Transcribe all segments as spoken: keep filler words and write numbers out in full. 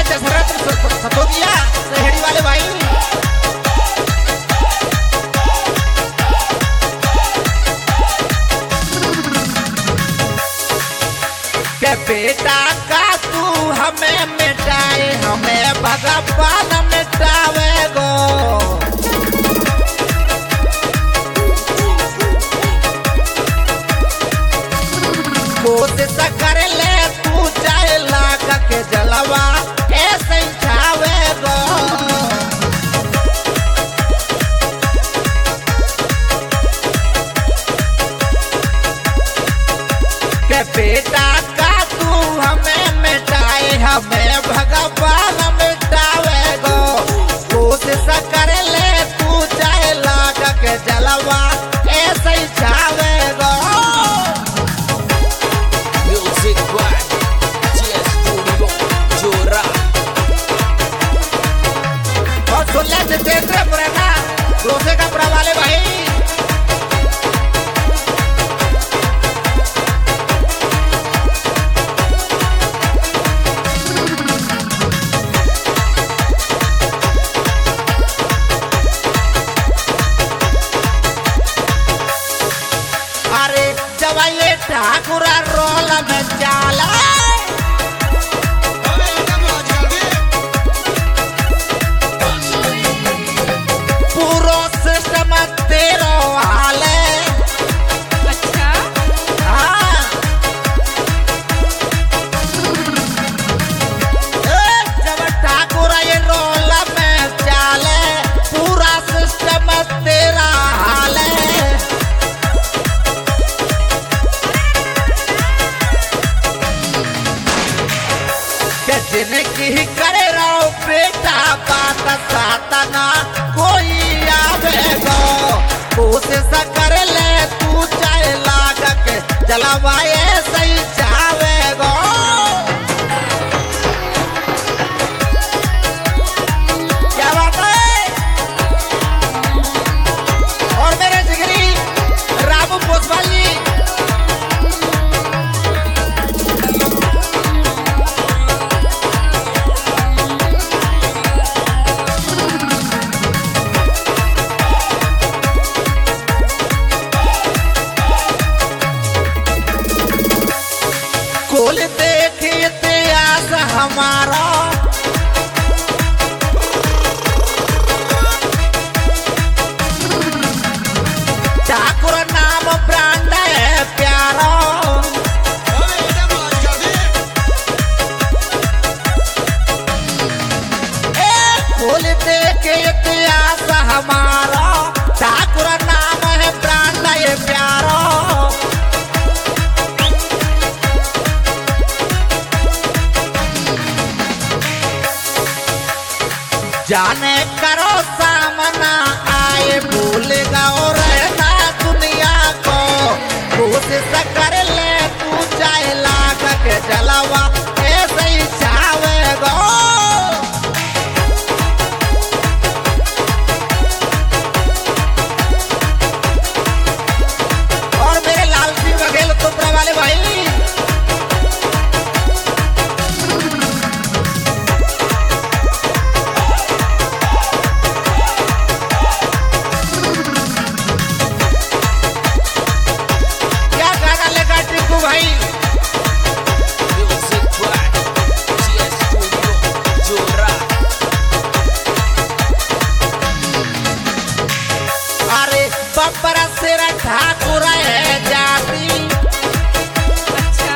दशरथ सतोदिया शहरी वाले भाई। के बेटा का तू हमें मिटाए, हमें भगवान मिटावे गो। कोशिश कर ले तू चाहे लाख के जलवा ऐसे छावे गो। के बेटा का तू हमें मिटाए, हमें भगवान मिटावे गो। कोशिश कर ले तू चाहे लाख के जलवा ऐसे छावे गो। सुनले जितेंद्र मुरैना रोसे का पुरा वाले भाई। अरे जवाई ठाकुरा रोल में चाला तेरो हाल है। अच्छा हाँ जब ठाकुर ये रोल में चाले पूरा सिस्टम तेरा हाल है। के जिनकी करे रहो बेटा बात सातना कोई आवेगो। कोशिश कर ले तू चाहे लाख के जलवाए सही चावेगो। क्या बात है। और मेरे जिगरी रामू पोसवाल जी खोल देखे इतिहास हमारा। ठाकुर नाम ब्रांड है प्यारा। खोल देखे इतिहास हमारा। ठाकुर नाम है ब्रांड है प्यारा। जाने करो सामना आए भूलेगा और रहना दुनिया को। कोशिश कर ले तू चाहे लाख के जलवा ऐसे ही छावेगो। और मेरे लाल सिंह बघेल तुमरा वाले भाई। भाई अरे बब्बरा सिर ठाकुर है जाती। अच्छा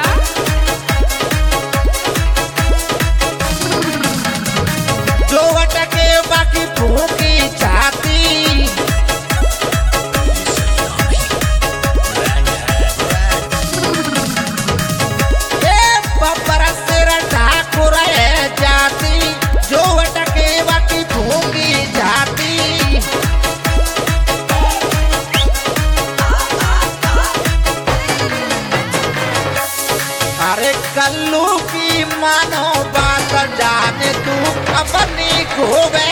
जो अटके बाकी भूखी छाती। ठाकुर है जाती जो अटके बाकी भूखी जाती। अरे कल्लू की मानो बात जाने तू अपनी खोवे